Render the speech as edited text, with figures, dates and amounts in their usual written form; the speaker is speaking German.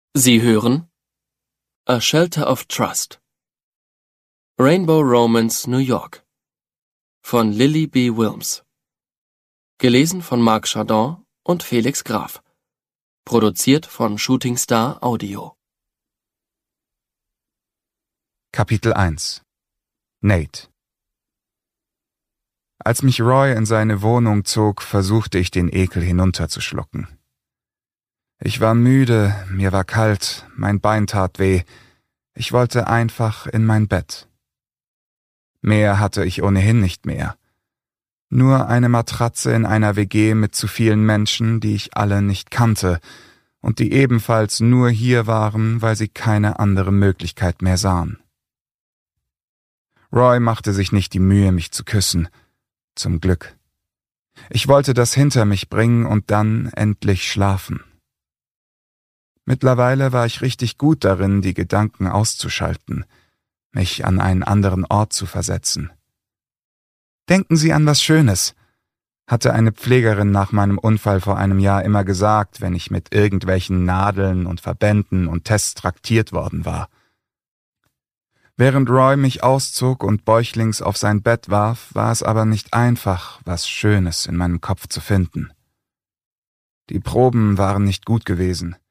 Sie hören A Shelter of Trust. Rainbow Romance, New York von Lily B. Wilms. Gelesen von Marc Chardon und Felix Graf. Produziert von Shooting Star Audio. Kapitel 1 Nate. Als mich Roy in seine Wohnung zog, versuchte ich den Ekel hinunterzuschlucken. Ich war müde, mir war kalt, mein Bein tat weh. Ich wollte einfach in mein Bett. Mehr hatte ich ohnehin nicht mehr. Nur eine Matratze in einer WG mit zu vielen Menschen, die ich alle nicht kannte und die ebenfalls nur hier waren, weil sie keine andere Möglichkeit mehr sahen. Roy machte sich nicht die Mühe, mich zu küssen. Zum Glück. Ich wollte das hinter mich bringen und dann endlich schlafen. Mittlerweile war ich richtig gut darin, die Gedanken auszuschalten, mich an einen anderen Ort zu versetzen. »Denken Sie an was Schönes«, hatte eine Pflegerin nach meinem Unfall vor einem Jahr immer gesagt, wenn ich mit irgendwelchen Nadeln und Verbänden und Tests traktiert worden war. Während Roy mich auszog und bäuchlings auf sein Bett warf, war es aber nicht einfach, was Schönes in meinem Kopf zu finden. Die Proben waren nicht gut gewesen.